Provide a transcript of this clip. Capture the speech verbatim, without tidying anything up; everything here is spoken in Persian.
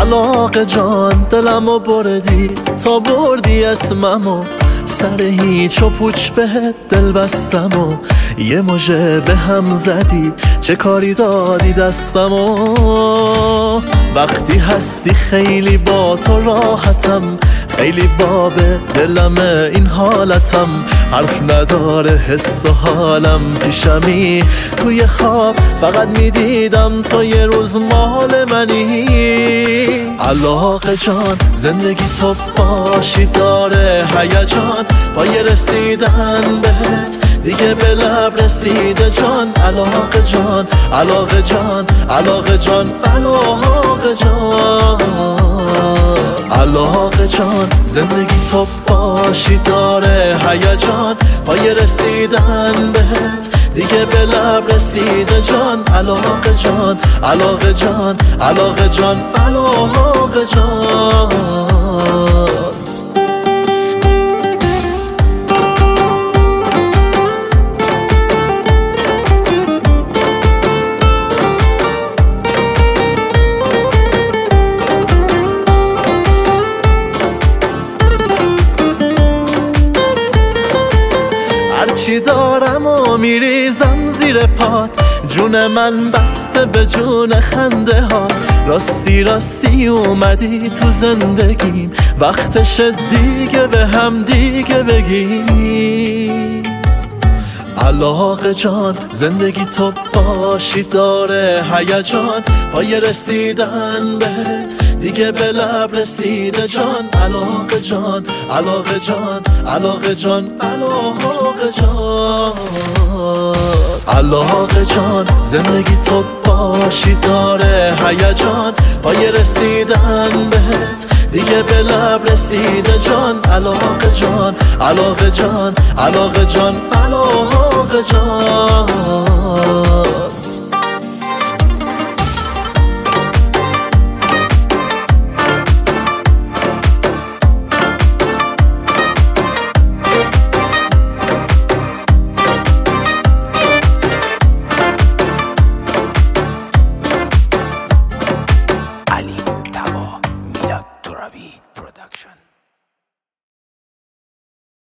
علاقه جان دلمو بردی تا بردی اسممو، سر هیچ و پوچ بهت دل بستم و یه مژه به هم زدی، چه کاری دادی دستمو. وقتی هستی خیلی با تو راحتم، خیلی باب دلمه این حالتم، حرف نداره حس و حالم، پیشمی توی خواب فقط میدیدم تو یه روز مال منی. علاقه جان زندگی تو باشی داره هیجان، با یه رسیدن بهت دیگه به لب رسیده جان. علاقه جان علاقه جان علاقه جان علاقه جان علاقه جان زندگی تو باشی داره هیجان، با یه رسیدن بهت دیگه به لب رسیده جان. علاقه جان علاقه جان علاقه جان علاقه جان چی دارم و میریزم زیر پات، جون من بسته به جون خنده ها. راستی راستی اومدی تو زندگیم، وقتش دیگه به هم دیگه بگیم. علاقه جان زندگی تو باشی داره هیجان، با یه رسیدن بهت دیگه به لب رسیده جان. علاقه جان علاقه جان علاقه جان علاقه جان علاقه جان زندگی تو باشی داره هیجان، با یه رسیدن بهت دیگه به لب رسیده جان. علاقه جان علاقه جان علاقه جان علاقه جان